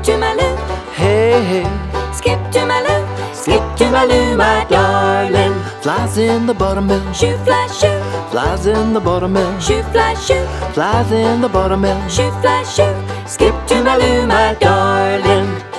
to my loo. Hey, hey, Skip to my loo. Skip to my loo, my darling. flies in the buttermilk. Shoo, fly, shoo. Flies in the buttermilk. Shoo, fly, shoo. Flies in the buttermilk. Shoo, fly, shoo. Skip to my loo, my darling.